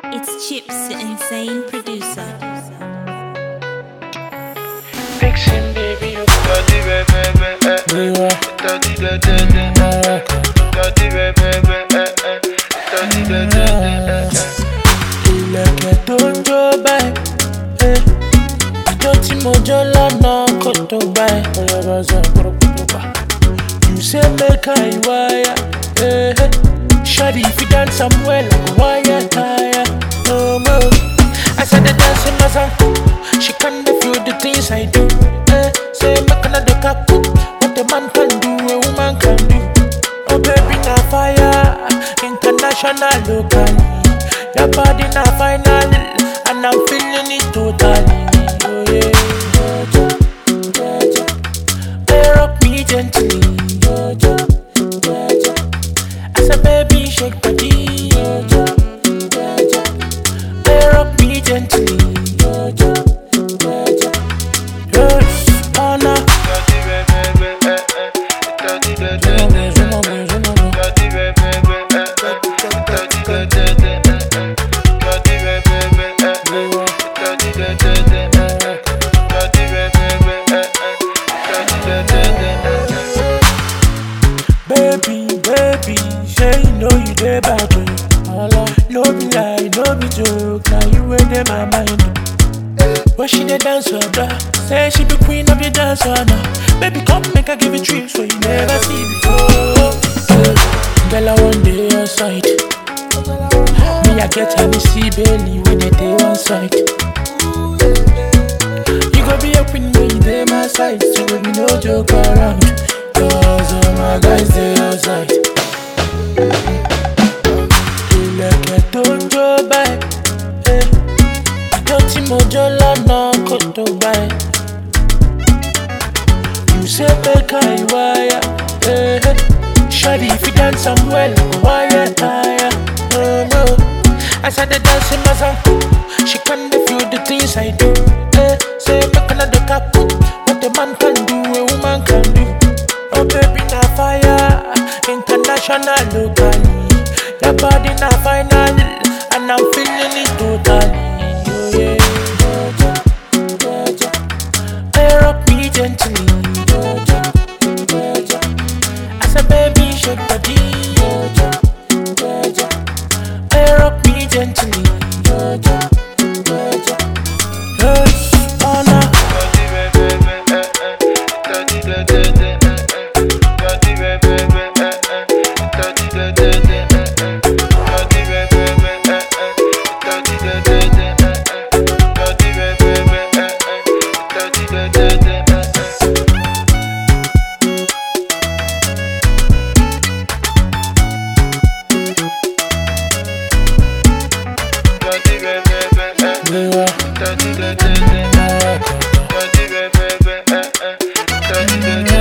It's Chips, the insane producer. Fixing baby, you dirty baby, dirty Ilẹ̀kẹ̀ tó ń jó báyìí, ìjọ tí mo jó lọ́nà kò tó báyìí. You say make I wire, shawty if you dance I'm well, I go wire tire. No more. I said the dancing my song, she can't feel the things I do. Say make another cup, what the man can do, a woman can do. Oh baby, na fire, international, locally. Your body na final, and I'm feeling it totally. Oh yeah, hey, rock me gently. I said baby, shake body. Hey, rock me gently. Yes, Anna. Baby, say you know you dey bad. No be lie, no be joke. Now you ain't in my mind. When she dey dance for her, say she be queen of the dance now. Baby, come make her give you tricks where you never see before. Girl, I want day on side. Me, I get Hennessy Bailey when they day on side. You go be a queen when you dey my side, so baby, no joke around. Cause all my guys dey outside. Ilẹ̀kẹ̀ tó ń jó báyìí, ìjọ tí mo jó lọ́nà kò tó báyìí. You say make I wire, shawty if you dance I'm well, I go wire tire. No. I said the dance in my song, she can't feel the things I do. Say make another cup, what the man can do, a woman can do. Oh baby, na fire, international, locally. Your body na final, and I'm feeling it totally. Oh yeah, hey, rock me gently. I said baby, shake body. Hey, rock me gently. Yes, Anna. Dirty